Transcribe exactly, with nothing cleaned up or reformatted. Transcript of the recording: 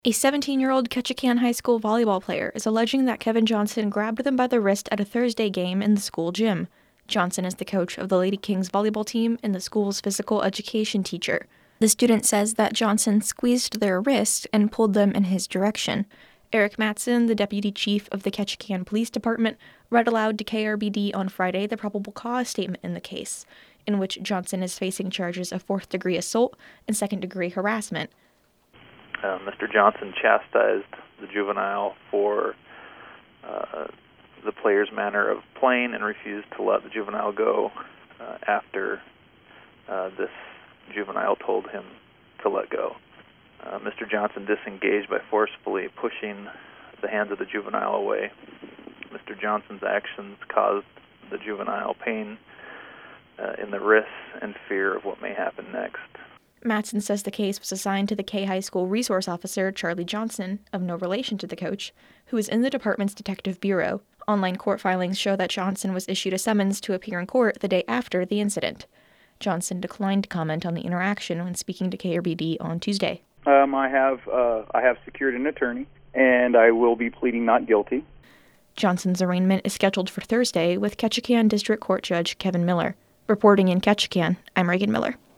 A seventeen-year-old Ketchikan High School volleyball player is alleging that Kevin Johnson grabbed them by the wrist at a Thursday game in the school gym. Johnson is the coach of the Lady Kings volleyball team and the school's physical education teacher. The student says that Johnson squeezed their wrist and pulled them in his direction. Eric Matson, the deputy chief of the Ketchikan Police Department, read aloud to K R B D on Friday the probable cause statement in the case, in which Johnson is facing charges of fourth-degree assault and second-degree harassment. Uh, Mister Johnson chastised the juvenile for uh, the player's manner of playing and refused to let the juvenile go uh, after uh, this juvenile told him to let go. Uh, Mister Johnson disengaged by forcefully pushing the hands of the juvenile away. Mister Johnson's actions caused the juvenile pain uh, in the wrists and fear of what may happen next. Matson says the case was assigned to the K High School resource officer, Charlie Johnson, of no relation to the coach, who is in the department's detective bureau. Online court filings show that Johnson was issued a summons to appear in court the day after the incident. Johnson declined to comment on the interaction when speaking to K R B D on Tuesday. Um, I have uh, I have secured an attorney, and I will be pleading not guilty. Johnson's arraignment is scheduled for Thursday with Ketchikan District Court Judge Kevin Miller. Reporting in Ketchikan, I'm Reagan Miller.